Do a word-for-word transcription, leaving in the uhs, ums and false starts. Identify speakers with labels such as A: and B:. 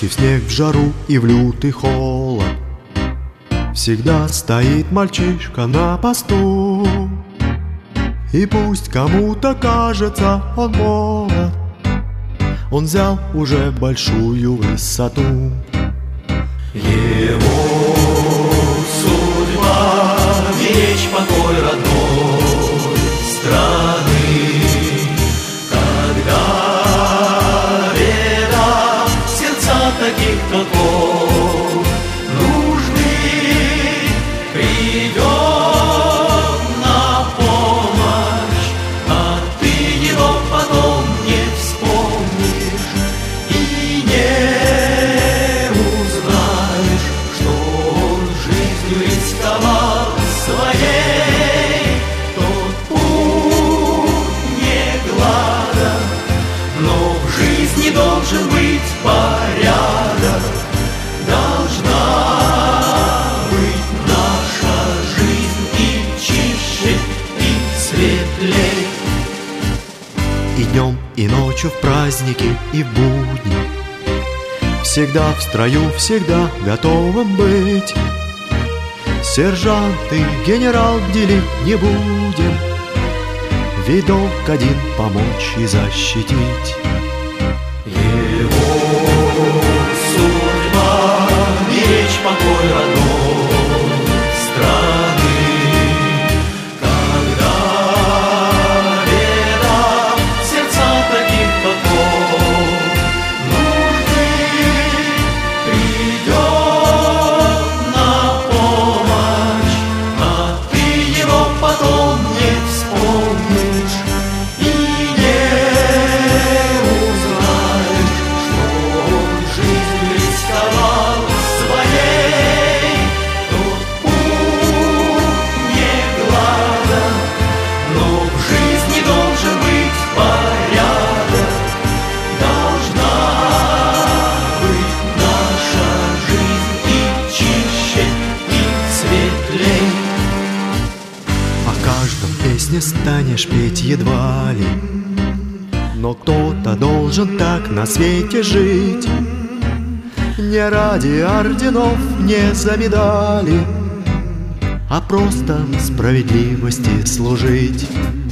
A: дождь и в снег, в жару и в лютый холод всегда стоит мальчишка на посту. И пусть кому-то кажется он молод, он взял уже большую высоту.
B: Его судьба — беречь покой родной страны. Когда беда в сердца таких, как он, нужны, придет на помощь, а ты его потом не вспомнишь и не узнаешь, что он жизнью рисковал своей. Тот путь не гладок, но в жизни должен быть порядок. Должна быть наша жизнь и чище, и светлей.
A: И днем, и ночью, в праздники, и в будни всегда в строю, всегда готовым быть. Сержант и генерал делить не будем, ведь долг один — помочь и защитить.
B: Его судьба — беречь покой родной страны. Когда беда в сердца таких, как он, нужны, придет на помощь, а ты его потом не вспомнишь и не узнаешь, что он жизнью рисковал своей. Тот путь не гладок, но в жизни должен быть порядок. Должна быть наша жизнь и чище, и светлей.
A: О каждом песне станешь петь едва ли, но кто-то должен так на свете жить. Не ради орденов, не за медали, а просто справедливости служить.